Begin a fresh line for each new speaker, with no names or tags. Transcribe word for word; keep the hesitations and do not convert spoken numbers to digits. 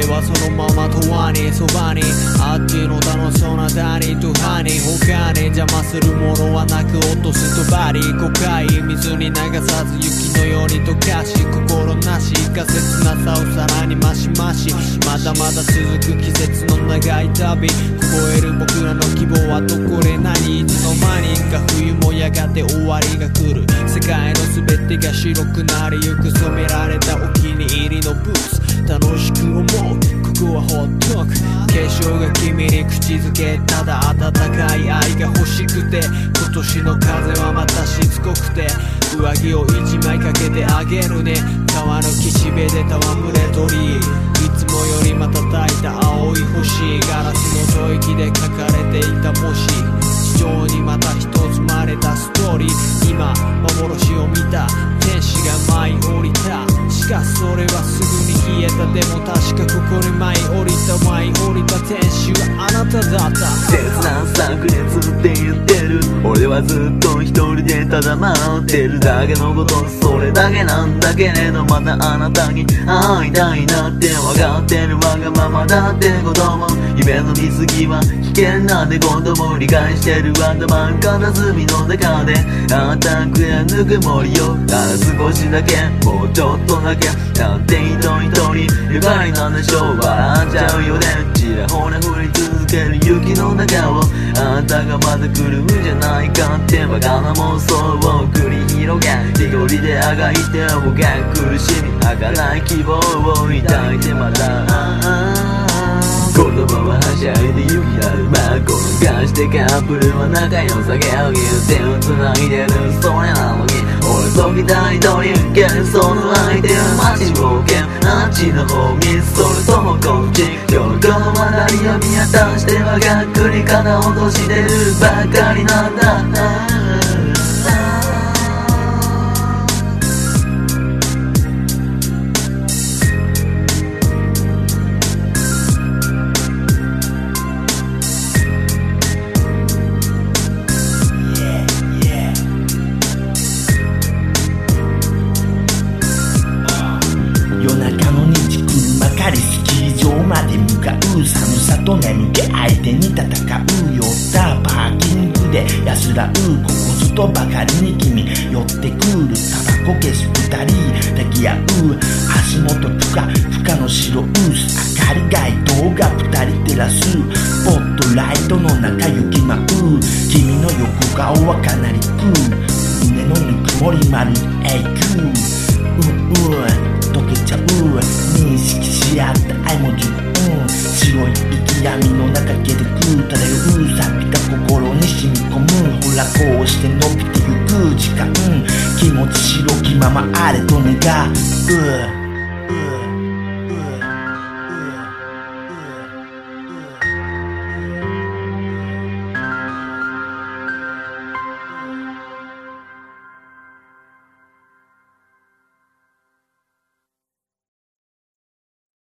はそのまま永遠にそばにあっちの楽しそうな谷とハニー他に邪魔するものはなく落とすとバリ誤解水に流さず雪のように溶かし心なしが切なさをさらに増し増しまだまだ続く季節の長い旅凍える僕らの希望はどこで何いつの間にか冬もやがて終わりが来る世界の全てが白くなりゆく染められたお気に入りのブーツ楽しく思うここはほっとく化粧が君に口づけただ温かい愛が欲しくて今年の風はまたしつこくて上着を一枚かけてあげるね川の岸辺で戯れ鳥いつもより瞬いた青い星ガラスの吐息で書かれていた星地上にまた一つ生まれたストーリー今幻を見た天使が舞い降りたしかしそれはすぐに消えたでも確かここに舞い降りた舞い降りた天使はあなただった
切な炸裂って言ってる俺はずっと一人でただ待ってるだけのことそれだけなんだけれどまたあなたに会いたいなって分かってるわがままだってことも夢の見過ぎは危険なんてことも理解してる頭片隅の中でアタックやぬくもりをただ少しだけもうちょっとだけなんて一人一人愉快なんでしょう笑っちゃうよねちらほら降り続ける雪の中をあんたがまた来るんじゃないかってバカな妄想を繰り広げ一人であがいてもが苦しみ儚い希望を抱いてまた言葉ははしゃいで雪だるま転がしてカップルは仲良さげを言う手を繋いでるそれなのに俺と二人という幻想の相手は待ちぼうけあっちの方にそれともこっち今日この周りを見渡してはがっくり肩を落としてるばかりなんだ
夜中の虹車借りスキー場まで向かう寒さと眠気相手に戦うよったパーキングで安らうここずとばかりに君寄ってくるタバコ消す二人抱き合う足元ふかふかの白薄明かり街灯が二人照らすスポットライトの中行き舞う君の横顔はかなりクー胸のぬくもりまる永久うんうん溶けちゃう認識し合った愛も十分白い息闇の中消えてく漂う錆びた心に染み込むほらこうして伸びてゆく時間気持ち白きままあれと願う